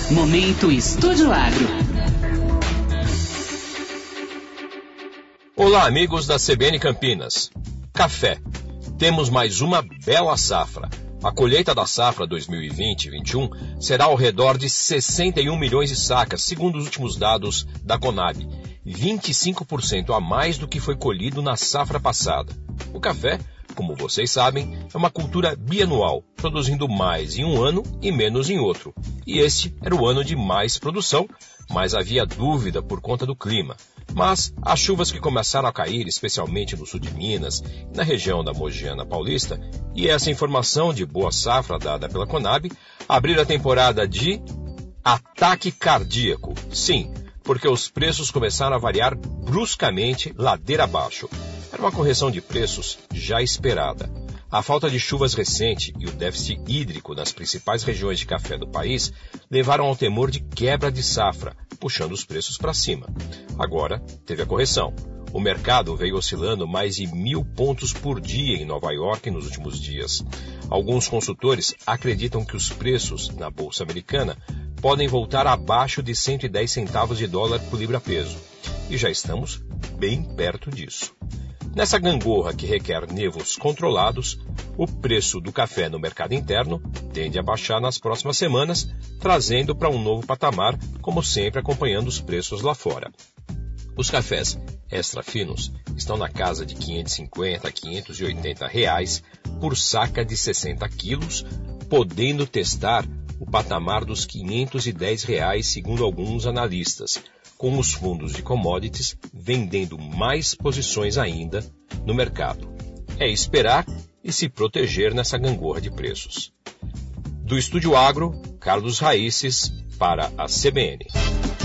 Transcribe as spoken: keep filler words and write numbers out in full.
Momento Estúdio Agro. Olá, amigos da C B N Campinas. Café. Temos mais uma bela safra. A colheita da safra dois mil e vinte e vinte e um será ao redor de sessenta e um milhões de sacas, segundo os últimos dados da Conab, vinte e cinco por cento a mais do que foi colhido na safra passada. O café, como vocês sabem, é uma cultura bianual, produzindo mais em um ano e menos em outro. E este era o ano de mais produção, mas havia dúvida por conta do clima. Mas as chuvas que começaram a cair, especialmente no sul de Minas e na região da Mogiana Paulista, e essa informação de boa safra dada pela Conab, abriram a temporada de ataque cardíaco. Sim, porque os preços começaram a variar bruscamente ladeira abaixo. Era uma correção de preços já esperada. A falta de chuvas recente e o déficit hídrico nas principais regiões de café do país levaram ao temor de quebra de safra, puxando os preços para cima. Agora, teve a correção. O mercado veio oscilando mais de mil pontos por dia em Nova York nos últimos dias. Alguns consultores acreditam que os preços na Bolsa Americana podem voltar abaixo de cento e dez centavos de dólar por libra-peso. E já estamos bem perto disso. Nessa gangorra que requer nervos controlados, o preço do café no mercado interno tende a baixar nas próximas semanas, trazendo para um novo patamar, como sempre acompanhando os preços lá fora. Os cafés extra finos estão na casa de quinhentos e cinquenta a quinhentos e oitenta reais por saca de sessenta quilos, podendo testar o patamar dos quinhentos e dez reais, segundo alguns analistas, com os fundos de commodities vendendo mais posições ainda no mercado. É esperar e se proteger nessa gangorra de preços. Do Estúdio Agro, Carlos Raíces, para a C B N.